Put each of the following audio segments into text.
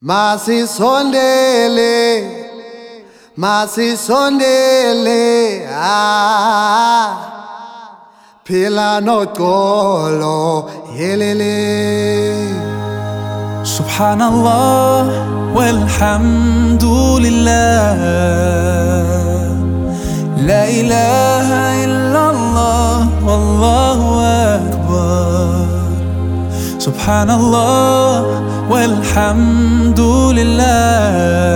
Masisondele, masisondele, phila noxolo yelele. Subhanallah walhamdulillah, la ilaha illallah wallahu akbar. Subhanallah walhamdulillah,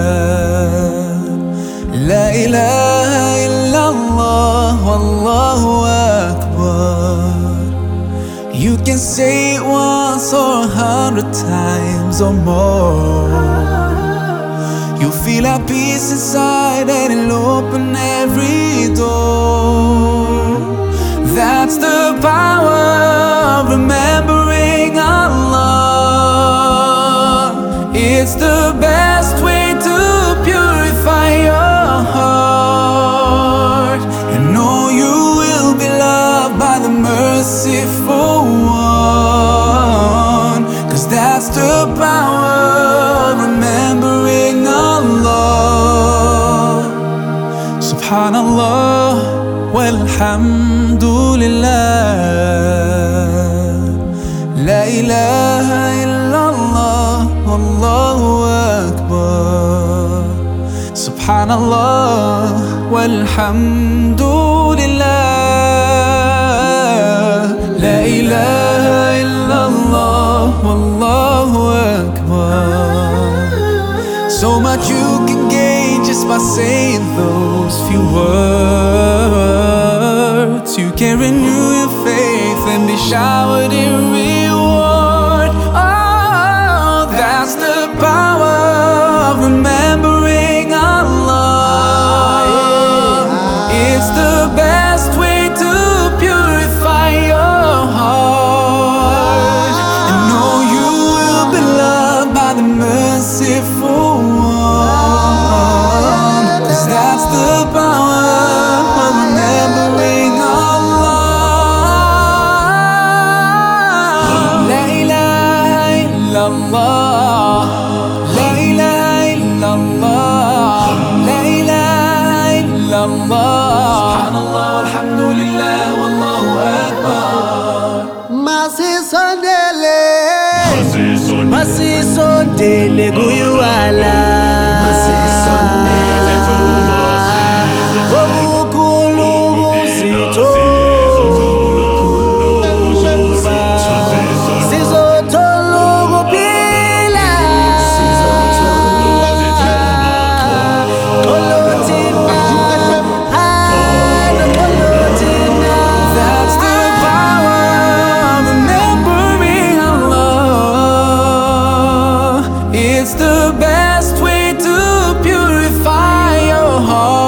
la ilaha illallah wallahu akbar. You can say it once or 100 times or more. You feel at peace inside and it'll open every door. That's the power of remembering Allah. It's the best way to purify your heart and know you will be loved by the merciful one. 'Cause that's the power of remembering Allah. Subhanallah walhamdulillah, la ilaha illallah wallahu akbar. Subhanallah walhamdulillah, la ilaha illallah wallahu akbar. So much you can gain just by saying those few words. You can renew your faith and be showered in reward. Oh, that's the power of remembering Allah. It's the best way to purify your heart and know you will be loved by the merciful one. 'Cause that's the power of remembering Allah. La ilaha illallah, la ilaha illallah, la ilaha illallah. Subhanallah walhamdulillah wallahu akbar. Masisondele, Masisondele kuyuwala, obukhulu buzitho, sizothola ukuphila. Qolothina, qolothina. That's the power of remembering Allah. It's the best way to purify your heart.